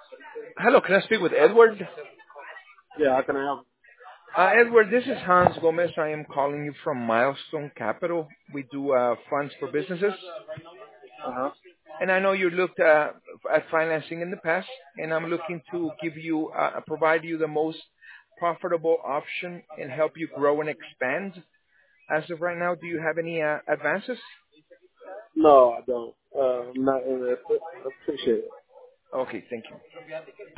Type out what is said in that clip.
Hello, can I speak with Edward? Yeah, how can I help? Edward, this is Hans Gomez. I am calling you from Milestone Capital. We do funds for businesses. Uh-huh. And I know you looked at financing in the past, and I'm looking to give you, provide you the most profitable option and help you grow and expand. As of right now, do you have any advances? No, I don't. I'm not interested. I appreciate it. Okay, thank you.